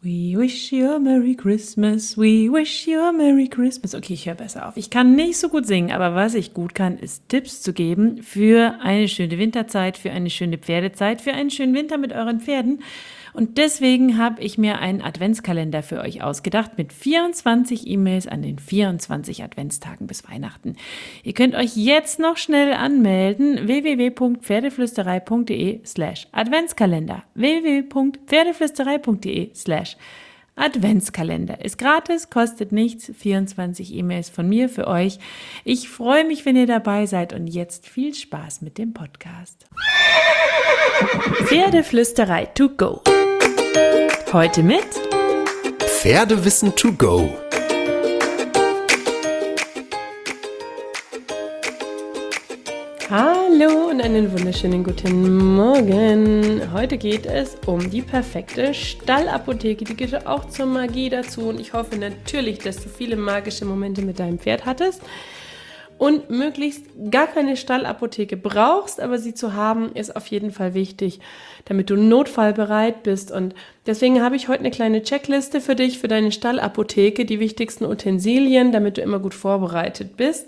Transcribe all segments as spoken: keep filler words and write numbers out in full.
We wish you a Merry Christmas, we wish you a Merry Christmas. Okay, ich höre besser auf. Ich kann nicht so gut singen, aber was ich gut kann, ist Tipps zu geben für eine schöne Winterzeit, für eine schöne Pferdezeit, für einen schönen Winter mit euren Pferden. Und deswegen habe ich mir einen Adventskalender für euch ausgedacht mit vierundzwanzig E-Mails an den vierundzwanzig Adventstagen bis Weihnachten. Ihr könnt euch jetzt noch schnell anmelden. w w w punkt pferdeflüsterei punkt d e slash Adventskalender. w w w punkt pferdeflüsterei punkt d e slash Adventskalender. Ist gratis, kostet nichts. vierundzwanzig E-Mails von mir für euch. Ich freue mich, wenn ihr dabei seid und jetzt viel Spaß mit dem Podcast. Pferdeflüsterei to go. Heute mit Pferdewissen to go. Hallo und einen wunderschönen guten Morgen. Heute geht es um die perfekte Stallapotheke. Die gehört auch zur Magie dazu und ich hoffe natürlich, dass du viele magische Momente mit deinem Pferd hattest und möglichst gar keine Stallapotheke brauchst, aber sie zu haben ist auf jeden Fall wichtig, damit du notfallbereit bist. Und deswegen habe ich heute eine kleine Checkliste für dich, für deine Stallapotheke, die wichtigsten Utensilien, damit du immer gut vorbereitet bist.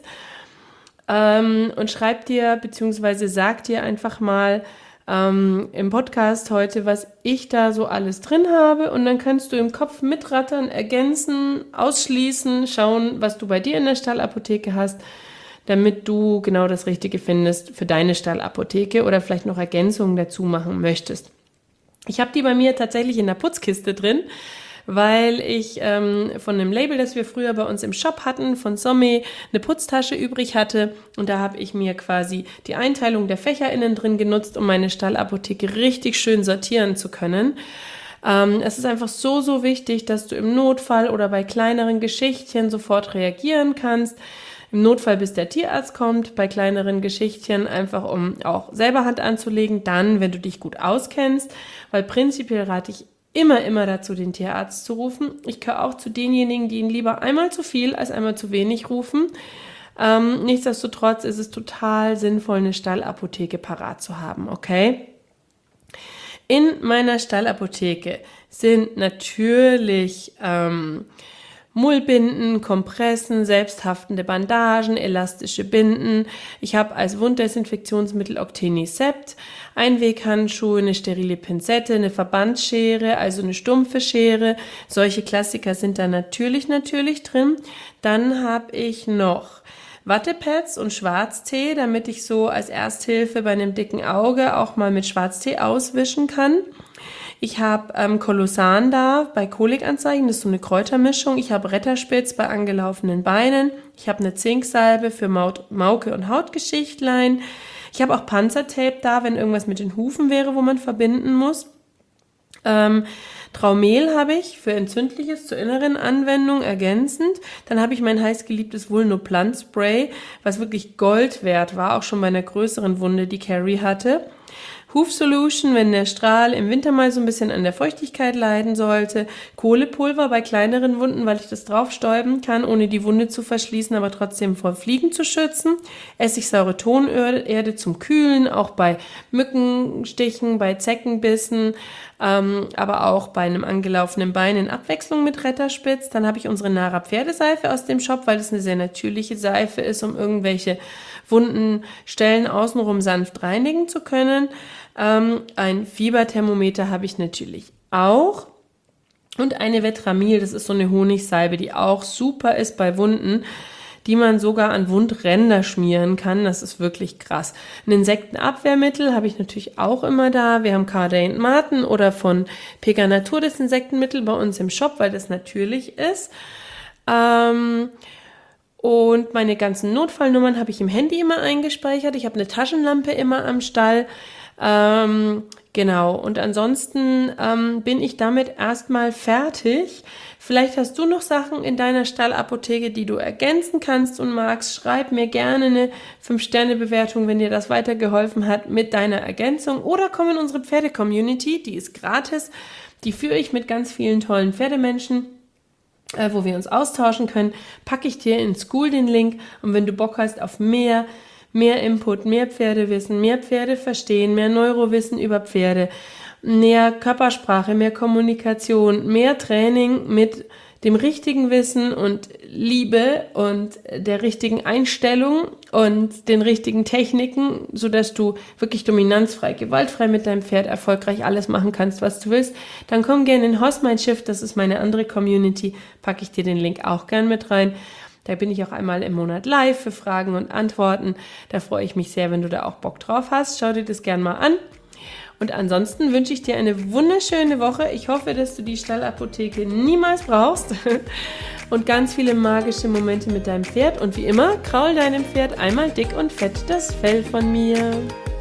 Ähm, und schreib dir, beziehungsweise sag dir einfach mal ähm, im Podcast heute, was ich da so alles drin habe. Und dann kannst du im Kopf mitrattern, ergänzen, ausschließen, schauen, was du bei dir in der Stallapotheke hast, damit du genau das Richtige findest für deine Stallapotheke oder vielleicht noch Ergänzungen dazu machen möchtest. Ich habe die bei mir tatsächlich in der Putzkiste drin, weil ich ähm, von einem Label, das wir früher bei uns im Shop hatten, von Somme, eine Putztasche übrig hatte. Und da habe ich mir quasi die Einteilung der Fächer innen drin genutzt, um meine Stallapotheke richtig schön sortieren zu können. Ähm, es ist einfach so, so wichtig, dass du im Notfall oder bei kleineren Geschichtchen sofort reagieren kannst. Im Notfall, bis der Tierarzt kommt, bei kleineren Geschichtchen einfach, um auch selber Hand anzulegen, dann, wenn du dich gut auskennst, weil prinzipiell rate ich immer, immer dazu, den Tierarzt zu rufen. Ich gehöre auch zu denjenigen, die ihn lieber einmal zu viel als einmal zu wenig rufen. Ähm, nichtsdestotrotz ist es total sinnvoll, eine Stallapotheke parat zu haben, okay? In meiner Stallapotheke sind natürlich ähm, Mullbinden, Kompressen, selbsthaftende Bandagen, elastische Binden. Ich habe als Wunddesinfektionsmittel Octenisept, Einweghandschuhe, eine sterile Pinzette, eine Verbandsschere, also eine stumpfe Schere. Solche Klassiker sind da natürlich, natürlich drin. Dann habe ich noch Wattepads und Schwarztee, damit ich so als Ersthilfe bei einem dicken Auge auch mal mit Schwarztee auswischen kann. Ich habe ähm, Kolossan da bei Kolikanzeichen, das ist so eine Kräutermischung. Ich habe Retterspitz bei angelaufenen Beinen. Ich habe eine Zinksalbe für Maut, Mauke und Hautgeschichtlein. Ich habe auch Panzertape da, wenn irgendwas mit den Hufen wäre, wo man verbinden muss. Ähm, Traumel habe ich für Entzündliches zur inneren Anwendung ergänzend. Dann habe ich mein heißgeliebtes Vulnoplant Spray, was wirklich Gold wert war, auch schon bei einer größeren Wunde, die Carrie hatte. Hufsolution, wenn der Strahl im Winter mal so ein bisschen an der Feuchtigkeit leiden sollte. Kohlepulver bei kleineren Wunden, weil ich das draufstäuben kann, ohne die Wunde zu verschließen, aber trotzdem vor Fliegen zu schützen. Essigsaure Tonerde zum Kühlen, auch bei Mückenstichen, bei Zeckenbissen, ähm, aber auch bei einem angelaufenen Bein in Abwechslung mit Retterspitz. Dann habe ich unsere Nara Pferdeseife aus dem Shop, weil das eine sehr natürliche Seife ist, um irgendwelche wunden Stellen außenrum sanft reinigen zu können. Ähm, ein Fieberthermometer habe ich natürlich auch. Und eine Vetramil, das ist so eine Honigsalbe, die auch super ist bei Wunden, die man sogar an Wundränder schmieren kann. Das ist wirklich krass. Ein Insektenabwehrmittel habe ich natürlich auch immer da. Wir haben Cardane Marten oder von Pega Natur das Insektenmittel bei uns im Shop, weil das natürlich ist. Ähm... Und meine ganzen Notfallnummern habe ich im Handy immer eingespeichert. Ich habe eine Taschenlampe immer am Stall. Ähm, genau. Und ansonsten ähm, bin ich damit erstmal fertig. Vielleicht hast du noch Sachen in deiner Stallapotheke, die du ergänzen kannst und magst. Schreib mir gerne eine fünf Sterne Bewertung, wenn dir das weitergeholfen hat mit deiner Ergänzung. Oder komm in unsere Pferde-Community, die ist gratis. Die führe ich mit ganz vielen tollen Pferdemenschen, Äh, wo wir uns austauschen können, packe ich dir in School den Link und wenn du Bock hast auf mehr, mehr Input, mehr Pferdewissen, mehr Pferde verstehen, mehr Neurowissen über Pferde mehr Körpersprache, mehr Kommunikation, mehr Training mit dem richtigen Wissen und Liebe und der richtigen Einstellung und den richtigen Techniken, sodass du wirklich dominanzfrei, gewaltfrei mit deinem Pferd erfolgreich alles machen kannst, was du willst, dann komm gerne in Horse Mind Shift, das ist meine andere Community, packe ich dir den Link auch gern mit rein. Da bin ich auch einmal im Monat live für Fragen und Antworten. Da freue ich mich sehr, wenn du da auch Bock drauf hast. Schau dir das gern mal an. Und ansonsten wünsche ich dir eine wunderschöne Woche. Ich hoffe, dass du die Stallapotheke niemals brauchst und ganz viele magische Momente mit deinem Pferd. Und wie immer, kraul deinem Pferd einmal dick und fett das Fell von mir.